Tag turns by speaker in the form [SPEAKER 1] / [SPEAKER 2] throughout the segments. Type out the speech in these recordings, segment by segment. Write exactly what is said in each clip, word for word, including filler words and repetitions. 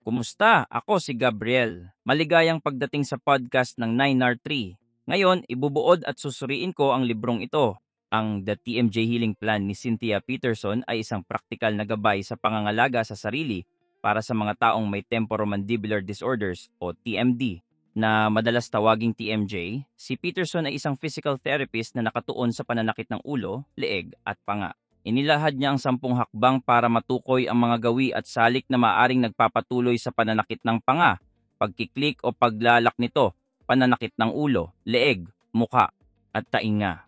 [SPEAKER 1] Kumusta? Ako si Gabriel. Maligayang pagdating sa podcast ng nine R three. Ngayon, ibubuod at susuriin ko ang librong ito. Ang The T M J Healing Plan ni Cynthia Peterson ay isang praktikal na gabay sa pangangalaga sa sarili para sa mga taong may temporomandibular disorders o T M D. Na madalas tawaging T M J, si Peterson ay isang physical therapist na nakatuon sa pananakit ng ulo, leeg at panga. Inilahad niya ang sampung hakbang para matukoy ang mga gawi at salik na maaring nagpapatuloy sa pananakit ng panga, pagkiklik o paglalak nito, pananakit ng ulo, leeg, mukha, at tainga.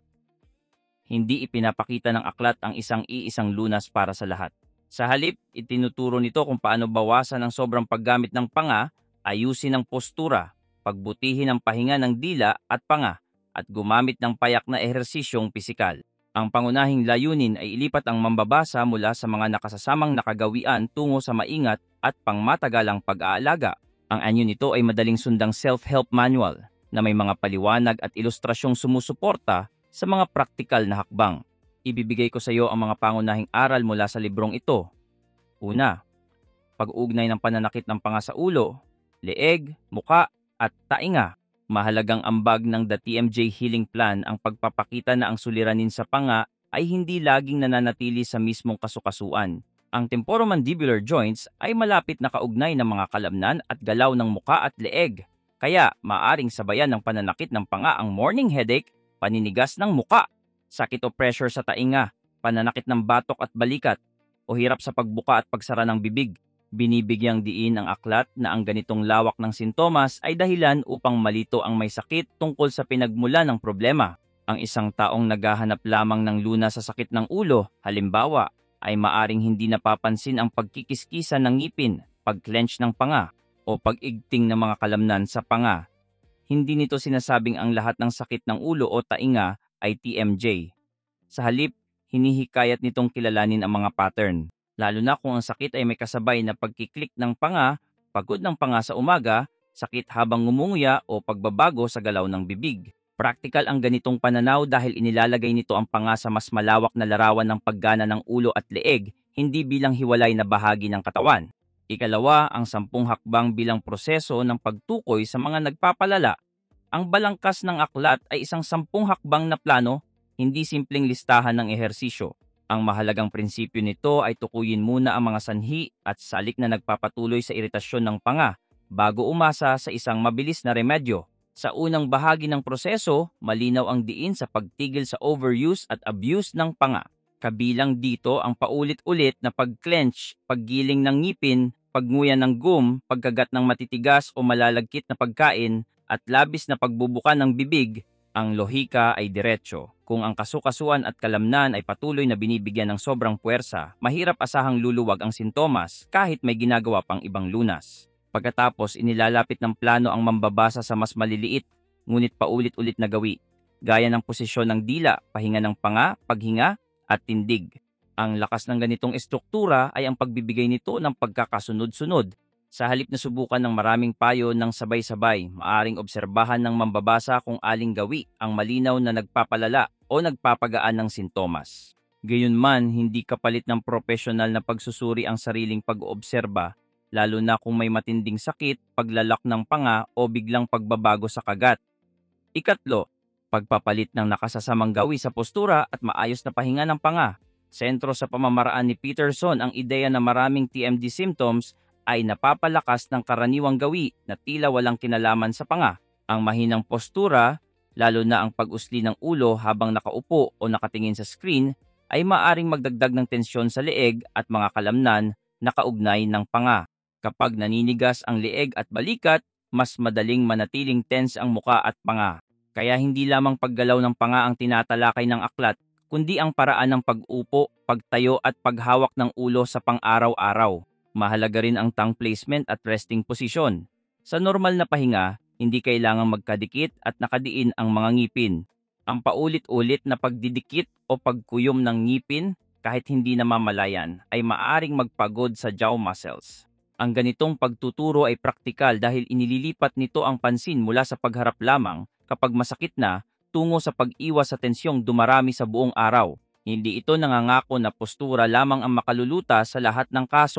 [SPEAKER 1] Hindi ipinapakita ng aklat ang isang iisang lunas para sa lahat. Sa halip, itinuturo nito kung paano bawasan ang sobrang paggamit ng panga, ayusin ang postura, pagbutihin ang pahinga ng dila at panga, at gumamit ng payak na ehersisyong pisikal. Ang pangunahing layunin ay ilipat ang mambabasa mula sa mga nakasasamang nakagawian tungo sa maingat at pangmatagalang pag-aalaga. Ang anyo nito ay madaling sundang self-help manual na may mga paliwanag at ilustrasyong sumusuporta sa mga praktikal na hakbang. Ibibigay ko sa iyo ang mga pangunahing aral mula sa librong ito. Una, pag-uugnay ng pananakit ng panga sa ulo, leeg, muka at tainga. Mahalagang ambag ng The T M J Healing Plan ang pagpapakita na ang suliranin sa panga ay hindi laging nananatili sa mismong kasukasuan. Ang temporomandibular joints ay malapit na kaugnay ng mga kalamnan at galaw ng muka at leeg. Kaya maaring sabayan ng pananakit ng panga ang morning headache, paninigas ng muka, sakit o pressure sa tainga, pananakit ng batok at balikat, o hirap sa pagbuka at pagsara ng bibig. Binibigyang diin ang aklat na ang ganitong lawak ng sintomas ay dahilan upang malito ang may sakit tungkol sa pinagmula ng problema. Ang isang taong naghahanap lamang ng lunas sa sakit ng ulo, halimbawa, ay maaring hindi napapansin ang pagkikiskisan ng ngipin, pag-clench ng panga, o pag-igting ng mga kalamnan sa panga. Hindi nito sinasabing ang lahat ng sakit ng ulo o tainga ay T M J. Sa halip, hinihikayat nitong kilalanin ang mga pattern. Lalo na kung ang sakit ay may kasabay na pagkiklik ng panga, pagod ng panga sa umaga, sakit habang ngumunguya o pagbabago sa galaw ng bibig. Praktikal ang ganitong pananaw dahil inilalagay nito ang panga sa mas malawak na larawan ng paggana ng ulo at leeg, hindi bilang hiwalay na bahagi ng katawan. Ikalawa, ang sampung hakbang bilang proseso ng pagtukoy sa mga nagpapalala. Ang balangkas ng aklat ay isang sampung hakbang na plano, hindi simpleng listahan ng ehersisyo. Ang mahalagang prinsipyo nito ay tukuyin muna ang mga sanhi at salik na nagpapatuloy sa iritasyon ng panga bago umasa sa isang mabilis na remedyo. Sa unang bahagi ng proseso, malinaw ang diin sa pagtigil sa overuse at abuse ng panga. Kabilang dito ang paulit-ulit na pag-clench, paggiling ng ngipin, pagnguya ng gum, pagkagat ng matitigas o malalagkit na pagkain, at labis na pagbubuka ng bibig. Ang lohika ay diretsyo. Kung ang kasukasuan at kalamnan ay patuloy na binibigyan ng sobrang puwersa, mahirap asahang luluwag ang sintomas kahit may ginagawa pang ibang lunas. Pagkatapos, inilalapit ng plano ang mambabasa sa mas maliliit, ngunit paulit-ulit na gawi, gaya ng posisyon ng dila, pahinga ng panga, paghinga, at tindig. Ang lakas ng ganitong estruktura ay ang pagbibigay nito ng pagkakasunod-sunod. Sa halip na subukan ng maraming payo ng sabay-sabay, maaring obserbahan ng mambabasa kung aling gawi ang malinaw na nagpapalala o nagpapagaan ng sintomas. Gayunman, hindi kapalit ng profesional na pagsusuri ang sariling pag-oobserba, lalo na kung may matinding sakit, paglalak ng panga o biglang pagbabago sa kagat. Ikatlo, pagpapalit ng nakasasamang gawi sa postura at maayos na pahinga ng panga. Sentro sa pamamaraan ni Peterson ang ideya na maraming T M D symptoms ay napapalakas ng karaniwang gawi na tila walang kinalaman sa panga. Ang mahinang postura, lalo na ang pag-usli ng ulo habang nakaupo o nakatingin sa screen, ay maaring magdagdag ng tensyon sa leeg at mga kalamnan na kaugnay ng panga. Kapag naninigas ang leeg at balikat, mas madaling manatiling tense ang muka at panga. Kaya hindi lamang paggalaw ng panga ang tinatalakay ng aklat, kundi ang paraan ng pag-upo, pagtayo at paghawak ng ulo sa pang-araw-araw. Mahalaga rin ang tongue placement at resting position. Sa normal na pahinga, hindi kailangang magkadikit at nakadiin ang mga ngipin. Ang paulit-ulit na pagdidikit o pagkuyom ng ngipin kahit hindi namamalayan ay maaaring magpagod sa jaw muscles. Ang ganitong pagtuturo ay praktikal dahil inililipat nito ang pansin mula sa pagharap lamang kapag masakit na tungo sa pag-iwas sa tensyong dumarami sa buong araw. Hindi ito nangangako na postura lamang ang makalulutas sa lahat ng kaso.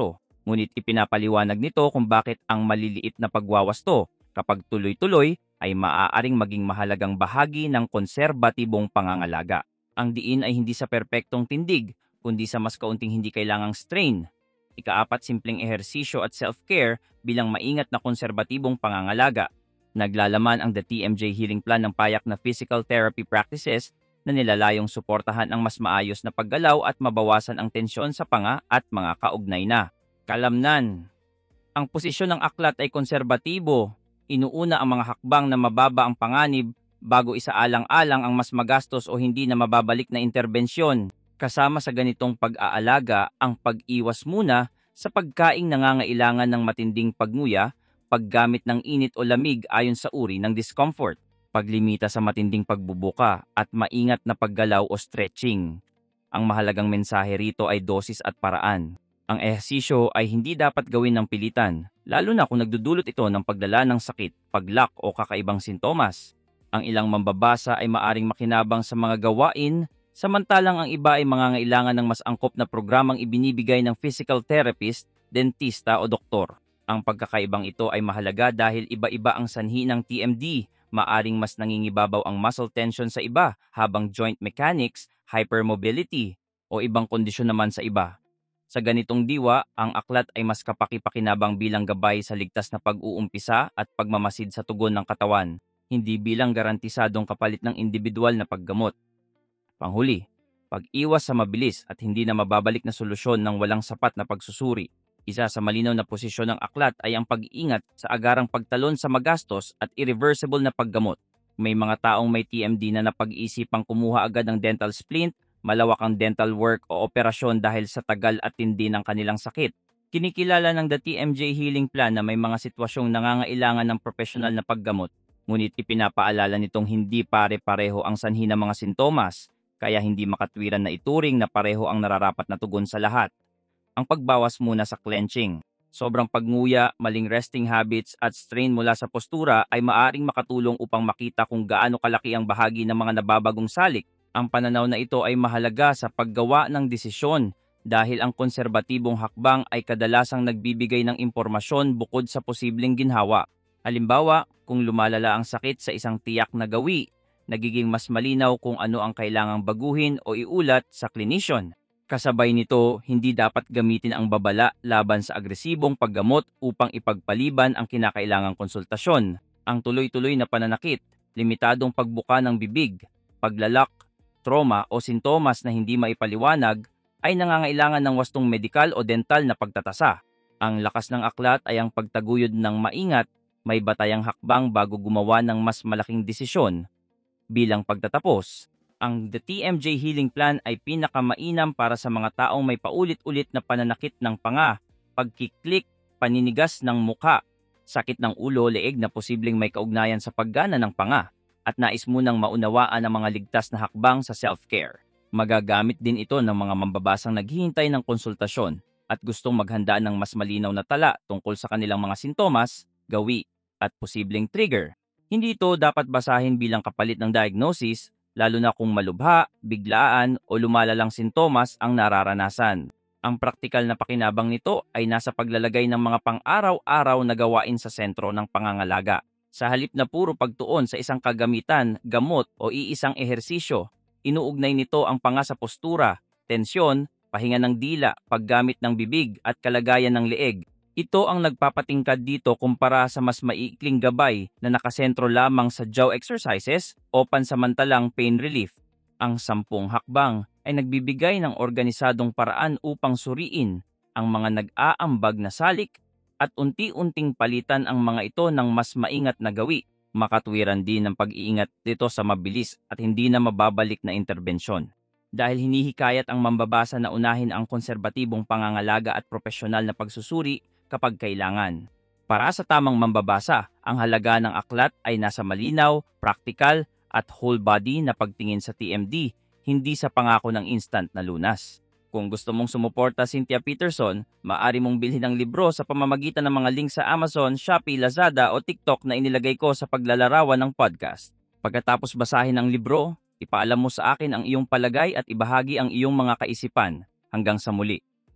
[SPEAKER 1] Ngunit ipinapaliwanag nito kung bakit ang maliliit na pagwawasto kapag tuloy-tuloy ay maaaring maging mahalagang bahagi ng konserbatibong pangangalaga. Ang diin ay hindi sa perpektong tindig, kundi sa mas kaunting hindi kailangang strain. Ikaapat, simpleng ehersisyo at self-care bilang maingat na konserbatibong pangangalaga. Naglalaman ang The T M J Healing Plan ng payak na physical therapy practices na nilalayong suportahan ang mas maayos na paggalaw at mabawasan ang tensyon sa panga at mga kaugnay na kalamnan. Ang posisyon ng aklat ay konserbatibo. Inuuna ang mga hakbang na mababa ang panganib bago isaalang-alang ang mas magastos o hindi na mababalik na interbensyon. Kasama sa ganitong pag-aalaga ang pag-iwas muna sa pagkaing nangangailangan ng matinding pagnguya, paggamit ng init o lamig ayon sa uri ng discomfort, paglimita sa matinding pagbubuka at maingat na paggalaw o stretching. Ang mahalagang mensahe rito ay dosis at paraan. Ang ehersisyo ay hindi dapat gawin ng pilitan, lalo na kung nagdudulot ito ng paglala ng sakit, paglak o kakaibang sintomas. Ang ilang mambabasa ay maaring makinabang sa mga gawain, samantalang ang iba ay mangangailangan ng mas angkop na programang ibinibigay ng physical therapist, dentista o doktor. Ang pagkakaibang ito ay mahalaga dahil iba-iba ang sanhi ng T M D. Maaring mas nangingibabaw ang muscle tension sa iba, habang joint mechanics, hypermobility o ibang kondisyon naman sa iba. Sa ganitong diwa, ang aklat ay mas kapaki-pakinabang bilang gabay sa ligtas na pag-uumpisa at pagmamasid sa tugon ng katawan, hindi bilang garantisadong kapalit ng individual na paggamot. Panghuli, pag-iwas sa mabilis at hindi na mababalik na solusyon ng walang sapat na pagsusuri. Isa sa malinaw na posisyon ng aklat ay ang pag-iingat sa agarang pagtalon sa magastos at irreversible na paggamot. May mga taong may T M D na napag-iisipang kumuha agad ng dental splint, malawak ang dental work o operasyon dahil sa tagal at tindi ng kanilang sakit. Kinikilala ng The T M J Healing Plan na may mga sitwasyong nangangailangan ng profesional na paggamot, ngunit ipinapaalala nitong hindi pare-pareho ang sanhi ng mga sintomas, kaya hindi makatwiran na ituring na pareho ang nararapat na tugon sa lahat. Ang pagbawas muna sa clenching. Sobrang pagnguya, maling resting habits at strain mula sa postura ay maaring makatulong upang makita kung gaano kalaki ang bahagi ng mga nababagong salik. Ang pananaw na ito ay mahalaga sa paggawa ng desisyon dahil ang konserbatibong hakbang ay kadalasang nagbibigay ng impormasyon bukod sa posibleng ginhawa. Halimbawa, kung lumalala ang sakit sa isang tiyak na gawi, nagiging mas malinaw kung ano ang kailangang baguhin o iulat sa clinician. Kasabay nito, hindi dapat gamitin ang babala laban sa agresibong paggamot upang ipagpaliban ang kinakailangang konsultasyon. Ang tuloy-tuloy na pananakit, limitadong pagbuka ng bibig, paglalak, trauma o sintomas na hindi maipaliwanag ay nangangailangan ng wastong medikal o dental na pagtatasa. Ang lakas ng aklat ay ang pagtaguyod ng maingat, may batayang hakbang bago gumawa ng mas malaking desisyon. Bilang pagtatapos, ang The T M J Healing Plan ay pinakamainam para sa mga taong may paulit-ulit na pananakit ng panga, pagkiklik, paninigas ng muka, sakit ng ulo, leeg na posibleng may kaugnayan sa paggana ng panga, at nais munang maunawaan ang mga ligtas na hakbang sa self-care. Magagamit din ito ng mga mambabasang naghihintay ng konsultasyon at gustong maghanda ng mas malinaw na tala tungkol sa kanilang mga sintomas, gawi, at posibleng trigger. Hindi ito dapat basahin bilang kapalit ng diagnosis, lalo na kung malubha, biglaan o lumalalang sintomas ang nararanasan. Ang praktikal na pakinabang nito ay nasa paglalagay ng mga pang-araw-araw na gawain sa sentro ng pangangalaga. Sa halip na puro pagtuon sa isang kagamitan, gamot o iisang ehersisyo, inuugnay nito ang panga sa postura, tensyon, pahinga ng dila, paggamit ng bibig at kalagayan ng leeg. Ito ang nagpapatingkad dito kumpara sa mas maiikling gabay na nakasentro lamang sa jaw exercises o pansamantalang pain relief. Ang sampung hakbang ay nagbibigay ng organisadong paraan upang suriin ang mga nag-aambag na salik at unti-unting palitan ang mga ito ng mas maingat na gawi. Makatwiran din ng pag-iingat dito sa mabilis at hindi na mababalik na interbensyon. Dahil hinihikayat ang mambabasa na unahin ang konserbatibong pangangalaga at profesional na pagsusuri kapag kailangan. Para sa tamang mambabasa, ang halaga ng aklat ay nasa malinaw, praktikal at whole body na pagtingin sa T M D, hindi sa pangako ng instant na lunas. Kung gusto mong sumuporta Cynthia Peterson, maaari mong bilhin ang libro sa pamamagitan ng mga link sa Amazon, Shopee, Lazada o TikTok na inilagay ko sa paglalarawan ng podcast. Pagkatapos basahin ang libro, ipaalam mo sa akin ang iyong palagay at ibahagi ang iyong mga kaisipan. Hanggang sa muli.